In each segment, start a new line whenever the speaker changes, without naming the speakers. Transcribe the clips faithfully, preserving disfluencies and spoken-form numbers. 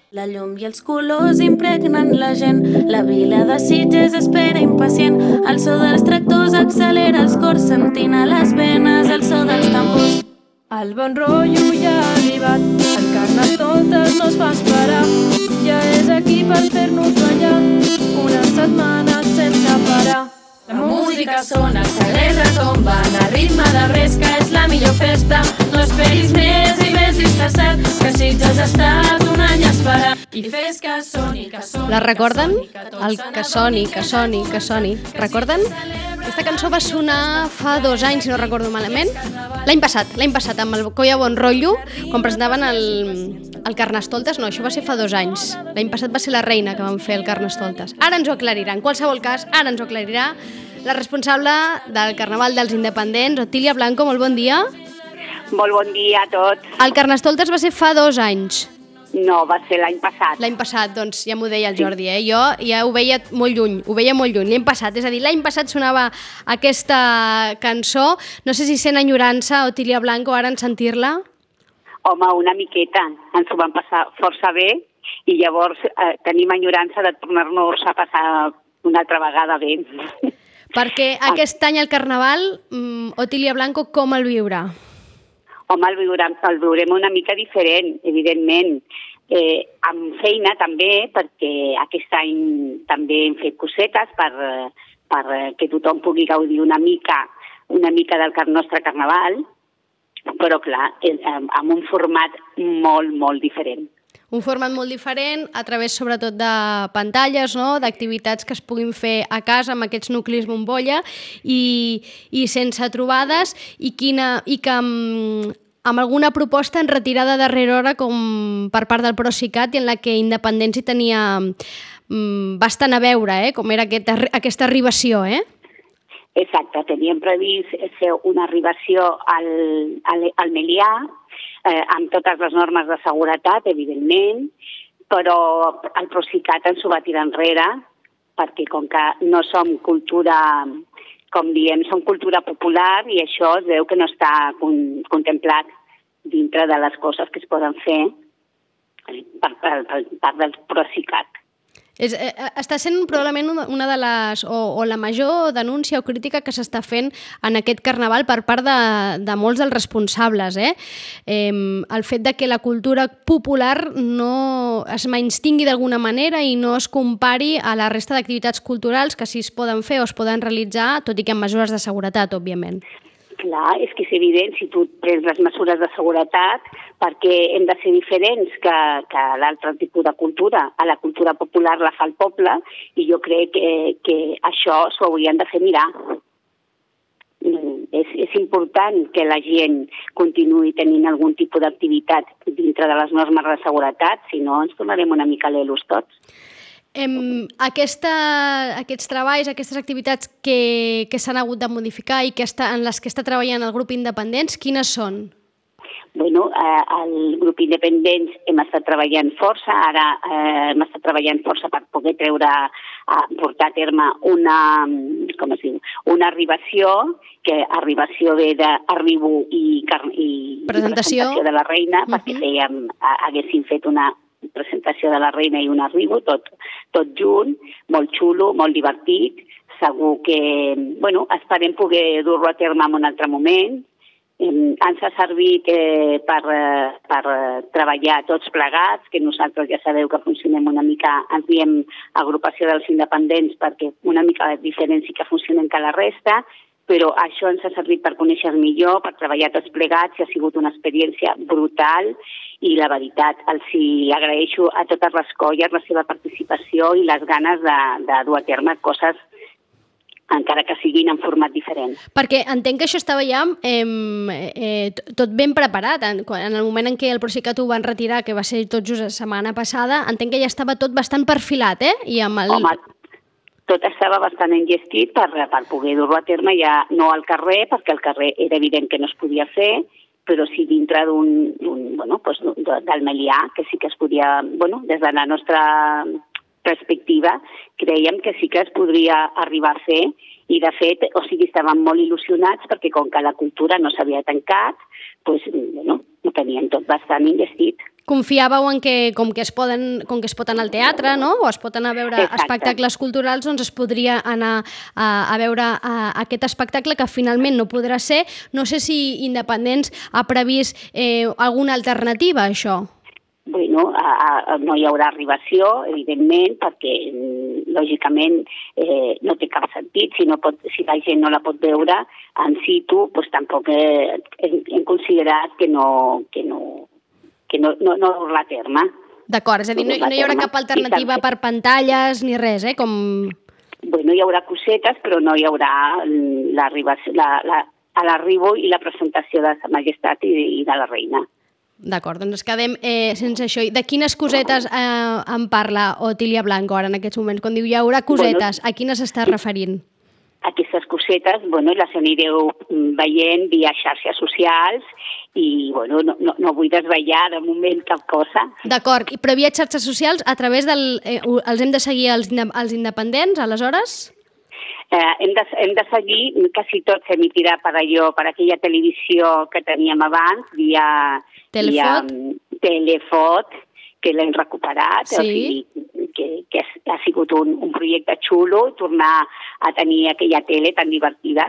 La llum i els colors impregnen la gent, la vila de Sitges espera impacient, el so dels tractors accelera els cors, sentint a les venes el so dels tambors.
El bon rotllo ja ha arribat, el Carnestoltes no es fa esperar, ja és aquí per fer-nos ballar, una setmana sense parar.
La música sona, els carrers retomben, el ritme de Bresca és la millor festa, no esperis més i més disfressat, que Sitges ha estat un any esperat. I fes que soni, que soni...
La recorden? El que soni, que soni, que soni. Recorden? Aquesta cançó va sonar fa dos anys, si no recordo malament. L'any passat, l'any passat, amb el Colla Bon Rotllo, quan presentaven el, el Carnestoltes. No, això va ser fa dos anys. L'any passat va ser la Reina que van fer el Carnestoltes. Ara ens ho aclarirà, en qualsevol cas, ara ens ho aclarirà la responsable del Carnaval dels Independents, Otília Blanco, molt bon dia.
Molt bon dia a tots.
El Carnestoltes va ser fa dos anys.
No, va ser l'any passat.
L'any passat, doncs ja m'ho deia el Jordi, eh? Jo ja ho veia molt lluny, ho veia molt lluny, l'any passat. És a dir, l'any passat sonava aquesta cançó. No sé si sent enyorança, Otília Blanco, ara en sentir-la.
Home, una miqueta. Ens ho vam passar força bé i llavors eh, tenim enyorança de tornar-nos a passar una altra vegada bé.
Perquè aquest any el Carnaval, um, Otília Blanco, com el viurà?
Home, el viurem, el viurem una mica diferent, evidentment. Eh, amb feina també, perquè aquest any també hem fet cosetes per, per que tothom pugui gaudir una mica, una mica del nostre Carnaval, però clar, amb un format molt, molt diferent.
Un format molt diferent a través sobretot de pantalles, no? D'activitats que es puguin fer a casa amb aquests nuclis bombolla i, i sense trobades i, quina, i que amb, amb alguna proposta en retirada darrere hora com per part del Procicat i en la que Independents hi tenia mm, bastant a veure, eh? Com era aquest, aquesta arribació, eh?
Exacte, teníem previst fer una arribació al, al, al Melià, eh, amb totes les normes de seguretat, evidentment, però el Procicat ens ho va tirar enrere, perquè com que no som cultura, com diem, som cultura popular i això es veu que no està con, contemplat dintre de les coses que es poden fer per, per, per part del Procicat.
És, eh, està sent probablement una de les, o, o la major denúncia o crítica que s'està fent en aquest Carnaval per part de, de molts dels responsables. Eh? Eh, el fet de que la cultura popular no es menystingui d'alguna manera i no es compari a la resta d'activitats culturals que sí es poden fer o es poden realitzar, tot i que amb mesures de seguretat, òbviament.
Clar, és que és evident, si tu prens les mesures de seguretat, perquè hem de ser diferents que, que l'altre tipus de cultura. A la cultura popular la fa el poble i jo crec que, que això s'ho haurien de fer mirar. És, és important que la gent continuï tenint algun tipus d'activitat dintre de les normes de seguretat, si no ens tornarem una mica lelos tots.
Em, aquesta, aquests treballs, aquestes activitats que, que s'han hagut de modificar i que està, en les que està treballant el grup Independents, quines són?
Bueno, eh, el grup Independents hem estat treballant força, ara eh, hem estat treballant força per poder treure, eh, portar a terme una, com es diu, una arribació, que arribació ve d'arribo i, i
presentació.
presentació de la Reina, uh-huh. perquè fèiem, haguéssim fet una presentació de la Reina i un arribo, tot, tot junt, molt xulo, molt divertit. Segur que, bueno, esperem poder dur-lo a terme en un altre moment. Eh, ens ha servit eh, per, per treballar tots plegats, que nosaltres ja sabeu que funcionem una mica, ens diem agrupació dels independents perquè una mica diferent sí que funcionem que la resta, però això ens ha servit per conèixer millor, per treballar tots plegats, i ha sigut una experiència brutal i la veritat, els hi agraeixo a totes les colles la seva participació i les ganes de, de dur a terme coses encara que siguin en format diferent.
Perquè entenc que això estava ja eh, eh, tot ben preparat. En, en el moment en què el Procicat ho van retirar, que va ser tot just la setmana passada, entenc que ja estava tot bastant perfilat, eh? I amb el...
Home, tot estava bastant enllestit per, per poder dur-ho a terme ja no al carrer, perquè al carrer era evident que no es podia fer, però sí dintre d'un, bueno, pues, del Melià, que sí que es podia, bueno, des de la nostra perspectiva, creiem que sí que es podria arribar a fer i, de fet, o sigui, estàvem molt il·lusionats perquè com que la cultura no s'havia tancat, pues, bueno, ho tenien tot bastant enllestit.
confiàveu en que, com que es poden, com que es pot anar al teatre, no?, o es pot anar a veure
Exacte.
espectacles culturals, doncs es podria anar a, a veure a, a aquest espectacle que finalment no podrà ser. No sé si Independents ha previst eh, alguna alternativa a això.
Bueno, a, a, no hi haurà arribació, evidentment, perquè lògicament eh, no té cap sentit. Si, no pot, si la gent no la pot veure en situ, doncs tampoc eh, hem, hem considerat que no, que no, que no, no, no durà a terme.
D'acord, és a dir, no, no hi haurà cap alternativa per pantalles ni res, eh? Com...
Bueno, hi haurà cosetes, però no hi haurà l'arribació, la, la, a l'arribo i la presentació de Sa Majestat i, i de la reina.
D'acord, doncs ens quedem eh, sense això. De quines cosetes eh, en parla Otília Blanco ara en aquests moments? Quan diu hi haurà cosetes, bueno, a quines s'està referint?
Aquestes cosetes, bueno, les anireu veient via xarxes socials i, bueno, no, no, no vull desvetllar de moment cap cosa.
D'acord, però via xarxes socials a través del... Eh, els hem de seguir els, els independents, aleshores?
Eh, hem, de, hem de seguir, quasi tot s'emitirà per allò, per aquella televisió que teníem abans, via...
Telefot?
Via Telefot, que l'hem recuperat,
sí.
O sigui, que, que ha sigut un, un projecte xulo, tornar a tenir aquella tele tan divertida.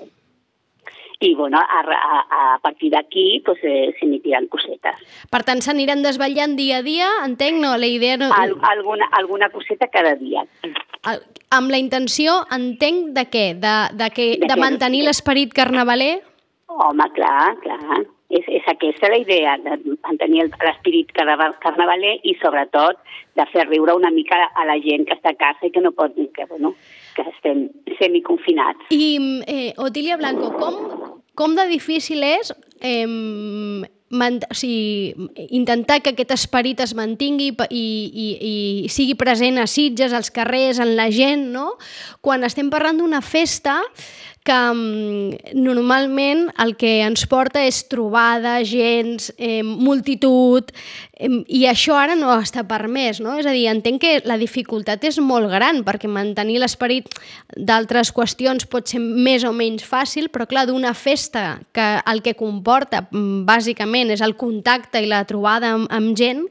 I, bueno, a, a, a partir d'aquí pues, eh, s'emitiran cosetes.
Per tant, s'aniran desvetllant dia a dia, entenc, no? La idea no...
Al, alguna, alguna coseta cada dia.
El, amb la intenció, entenc, de què? De, de, que, de, de mantenir l'esperit carnavaler?
Home, clar, clar. És, és aquesta la idea, de mantenir l'esperit carnavaler i, sobretot, de fer riure una mica a la gent que està a casa i que no pot dir que, bueno, que estem semiconfinats.
I, eh, Otília Blanco, com, com de difícil és eh, man, o sigui, intentar que aquest esperit es mantingui i, i, i sigui present a Sitges, als carrers, en la gent, no? Quan estem parlant d'una festa que um, normalment el que ens porta és trobada, gens, eh, multitud, eh, i això ara no està permès, no? És a dir, entenc que la dificultat és molt gran, perquè mantenir l'esperit d'altres qüestions pot ser més o menys fàcil, però clar, d'una festa que el que comporta bàsicament és el contacte i la trobada amb, amb gent.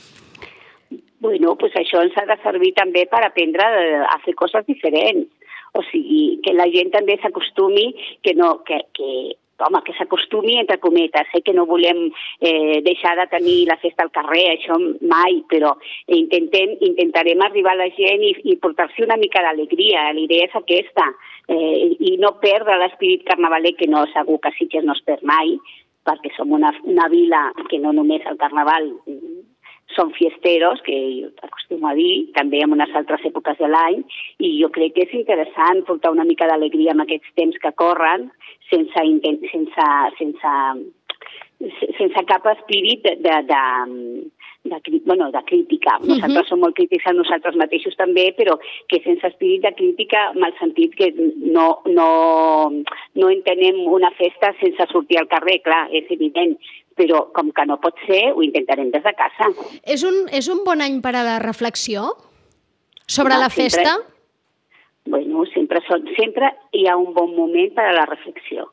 Bueno, pues això ens ha de servir també per aprendre a fer coses diferents. O sigui, que la gent també s'acostumi, que no, que, que, home, que s'acostumi entre cometes, eh? Que no volem eh, deixar de tenir la festa al carrer, això mai, però intentem, intentarem arribar a la gent i, i portar-s'hi una mica d'alegria, l'idea és aquesta, eh, i no perdre l'esperit carnavaler, que no, segur que Sitges no es perd mai, perquè som una, una vila que no només el carnaval són fiesteros, que jo acostumo a dir, també en unes altres èpoques de l'any, i jo crec que és interessant portar una mica d'alegria en aquests temps que corren, sense, sense, sense, sense cap espírit de, de, de, de, bueno, de crítica. Nosaltres uh-huh. som molt crítics a nosaltres mateixos també, però que sense espírit de crítica, mal sentit que no, no, no entenem una festa sense sortir al carrer, clar, és evident, però com que no pot ser, ho intentarem des de casa.
És un, és un bon any per a la reflexió sobre no, la
sempre,
festa?
Bueno, sempre, són, sempre hi ha un bon moment per a la reflexió.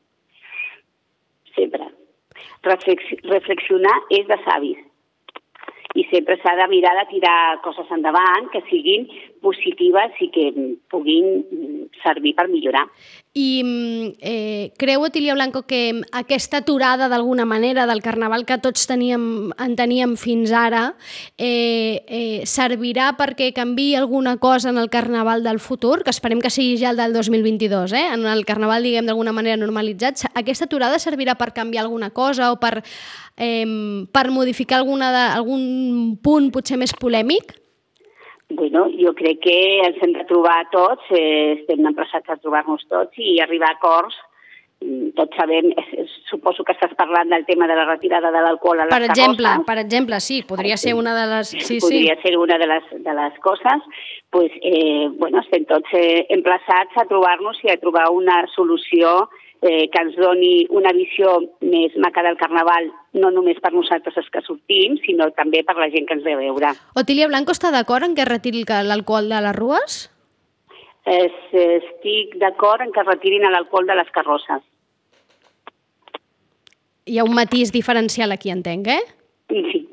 Sempre. Reflexi, reflexionar és de savis. I sempre s'ha de mirar de tirar coses endavant que siguin positives i que puguin servir per millorar.
I eh, creu, Otília Blanco, que aquesta aturada d'alguna manera del carnaval que tots teníem, en teníem fins ara eh, eh, servirà perquè canviï alguna cosa en el carnaval del futur, que esperem que sigui ja el del dos mil vint-i-dos, eh? En el carnaval, diguem, d'alguna manera normalitzat. Aquesta aturada servirà per canviar alguna cosa o per, eh, per modificar alguna de, algun punt potser més polèmic?
Bueno, jo crec que ens hem de trobar tots, eh, estem emplaçats a trobar-nos tots i arribar a acords. Tots sabem, suposo que estàs parlant del tema de la retirada de l'alcohol a les
per exemple,
carrosses.
Per exemple, sí, podria ser una de les... Sí,
podria
sí.
ser una de les, de les coses. Pues, eh, bueno, estem tots eh, emplaçats a trobar-nos i a trobar una solució eh, que ens doni una visió més maca del carnaval, no només per nosaltres els que sortim, sinó també per la gent que ens ve a veure.
Otília Blanco està d'acord en que retiri l'alcohol de les rues?
Es, estic d'acord en que retirin l'alcohol de les carrosses.
Hi ha un matís diferencial aquí, entenc, eh?
Sí.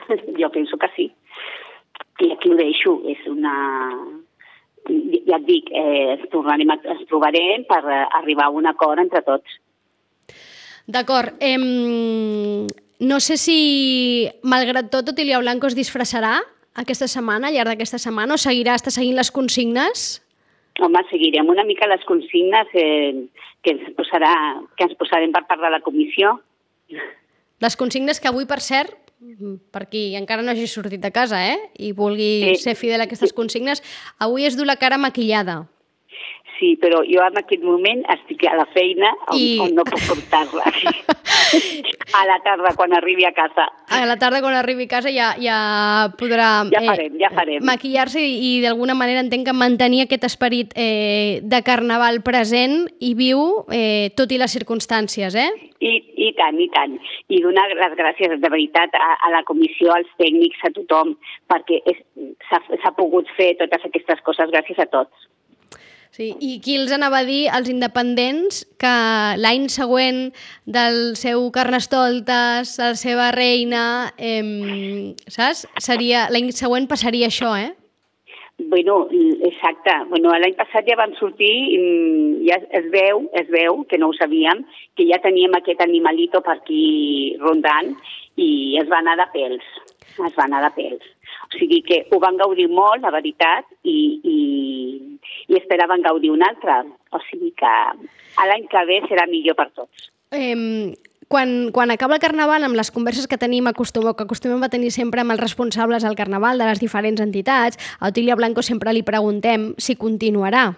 Jo penso que sí. I aquí ho deixo. És una... Ja et dic, eh, ens, tornarem, ens trobarem per arribar a un acord entre tots.
D'acord. Eh, no sé si, malgrat tot, Otília Blanco es disfressarà aquesta setmana, al llarg d'aquesta setmana, o seguirà, està seguint les consignes?
Home, seguirem una mica les consignes eh, que, ens posarà, que ens posarem per part de la comissió.
Les consignes que avui, per cert, per qui encara no hagi sortit de casa eh, i vulgui sí. ser fidel a aquestes consignes, avui es du la cara maquillada.
Sí, però jo en aquest moment estic a la feina on, I... on no puc portar-la. A la tarda, quan arribi a casa.
A la tarda, quan arribi a casa, ja, ja podrà
ja farem, eh, ja farem.
maquillar-se i, i d'alguna manera entenc que mantenir aquest esperit eh, de carnaval present i viu, eh, tot i les circumstàncies, eh?
I, I tant, i tant. I donar les gràcies, de veritat, a, a la comissió, als tècnics, a tothom, perquè s'ha pogut fer totes aquestes coses gràcies a tots.
Sí, i qui els anava a dir als independents que l'any següent del seu Carnestoltes, de la seva reina, eh, saps? Seria, l'any següent passaria això, eh?
Bueno, exacte. Bueno, l'any passat ja van sortir, ja es veu, es veu, que no ho sabíem, que ja teníem aquest animalito per aquí rondant i es va anar de pèls. Es va anar de pèls. O sigui que ho van gaudir molt, la veritat, i, i, i esperaven gaudir un altre. O sigui que l'any que ve serà millor per tots.
Eh, quan, quan acaba el Carnaval, amb les converses que tenim acostum, que acostumem a tenir sempre amb els responsables del Carnaval de les diferents entitats, a Otília Blanco sempre li preguntem si continuarà.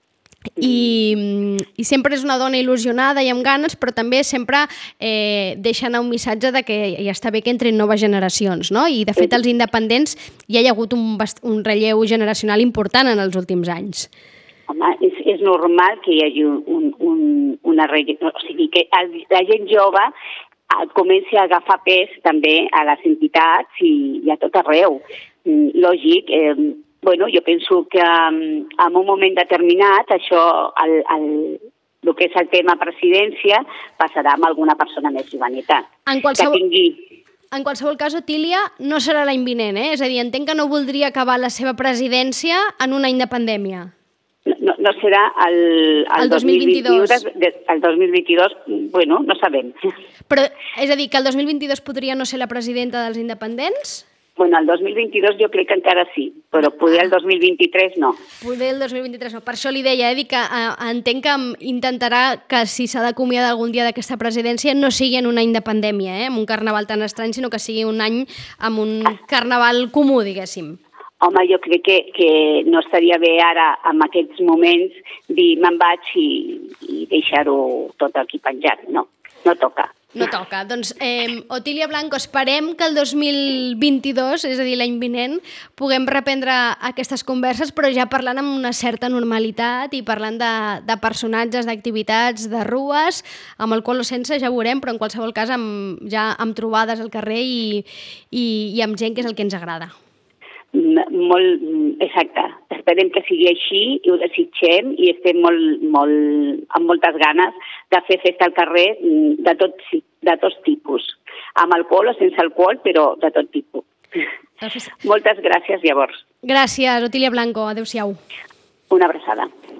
I, i sempre és una dona il·lusionada i amb ganes, però també sempre eh, deixa anar un missatge de que ja està bé que entrin noves generacions, no? I de fet als independents ja hi ha hagut un, un relleu generacional important en els últims anys.
Home, és, és normal que hi hagi un, un, una relleu, o sigui que la gent jove comenci a agafar pes també a les entitats i, i a tot arreu. Lògic, eh, bueno, jo penso que en un moment determinat això, el, el, el que és el tema presidència, passarà amb alguna persona més joveneta.
En qualsevol,
que tingui...
en qualsevol cas, Otília, no serà l'any vinent, eh? És a dir, entenc que no voldria acabar la seva presidència en un any de pandèmia.
No, no serà el, el,
el dos mil vint-i-dos.
El dos mil vint-i-dos, bueno, no sabem.
Però, és a dir, que el dos mil vint-i-dos podria no ser la presidenta dels independents?
Bueno, el dos mil vint-i-dos jo crec que encara sí, però poder el dos mil vint-i-tres no.
Poder el dos mil vint-i-tres no. Per això li deia, eh, dic que eh, entenc que intentarà que si s'ha d'acomiadar algun dia d'aquesta presidència no sigui en un any de pandèmia, eh, amb un carnaval tan estrany, sinó que sigui un any amb un carnaval comú, diguéssim.
Home, jo crec que, que no estaria bé ara, en aquests moments, dir me'n vaig i, i deixar-ho tot aquí penjat. No, no toca.
No toca. Doncs, eh, Otília Blanco, esperem que el dos mil vint-i-dos, és a dir, l'any vinent, puguem reprendre aquestes converses, però ja parlant amb una certa normalitat i parlant de, de personatges, d'activitats, de rues, amb el qual o sense ja ho veurem, però en qualsevol cas amb, ja amb trobades al carrer i, i, i amb gent que és el que ens agrada.
Molt, exacte. Esperem que sigui així i ho desitgem i estem molt, molt, amb moltes ganes de fer festa al carrer de, tot, de tots tipus. Amb alcohol o sense alcohol, però de tot tipus. Moltes gràcies, llavors.
Gràcies, Otília Blanco. Adéu-siau.
Una abraçada.